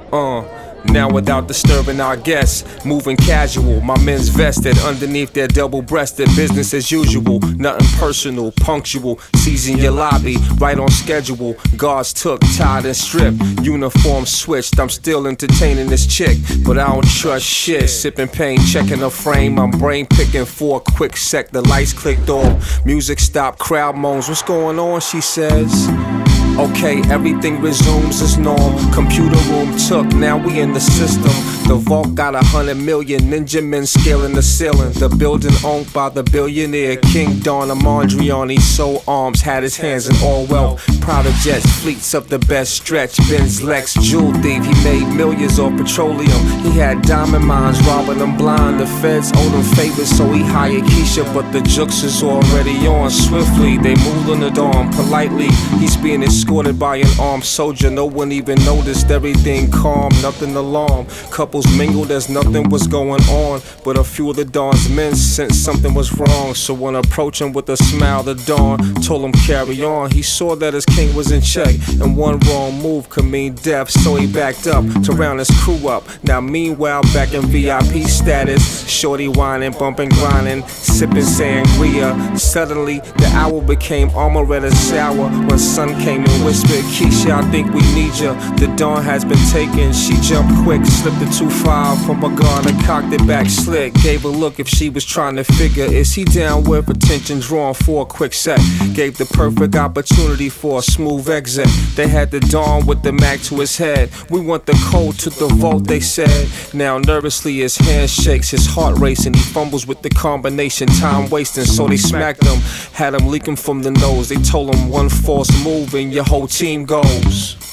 Now without disturbing our guests, moving casual, my men's vested underneath their double-breasted, business as usual, nothing personal, punctual, season your lobby, right on schedule, guards took, tied and stripped, uniform switched, I'm still entertaining this chick, but I don't trust shit, sipping pain, checking her frame, I'm brain picking for a quick sec, the lights clicked off, music stopped, crowd moans, what's going on, she says. Okay, everything resumes as norm. Computer room took, now we in the system. The vault got 100 million ninja men scaling the ceiling. The building owned by the billionaire King Don Mondrian. Sold arms, had his hands in all wealth. Private jets, fleets of the best stretch. Benz, Lex, jewel thief, he made millions off petroleum. He had diamond mines, robbing them blind. The feds owed him favors, so he hired Keisha. But the jukes is already on. Swiftly, they moved on the dawn. Politely, he's being escorted by an armed soldier. No one even noticed, everything calm, nothing alarm. Couples mingled as nothing was going on, but a few of the Dawn's men sensed something was wrong. So when approaching with a smile, the Dawn told him carry on. He saw that his king was in check, and one wrong move could mean death, so he backed up to round his crew up. Now meanwhile, back in VIP status, shorty whining, bumping, grinding, sipping sangria. Suddenly, the hour became Amaretta sour when sun came and whispered, Keisha, I think we need ya. The Dawn has been taken. She jumped quick, slipped the 2-5 from her gun and cocked it back slick. Gave a look if she was trying to figure, is he down with attention drawn for a quick set? Gave the perfect opportunity for a smooth exit. They had the Dawn with the Mac to his head. We want the code to the vault, they said. Now nervously his hand shakes, his heart racing. He fumbles with the combination, time wasting, so they smacked him. Had him leaking from the nose. They told him one false move and your whole team goes.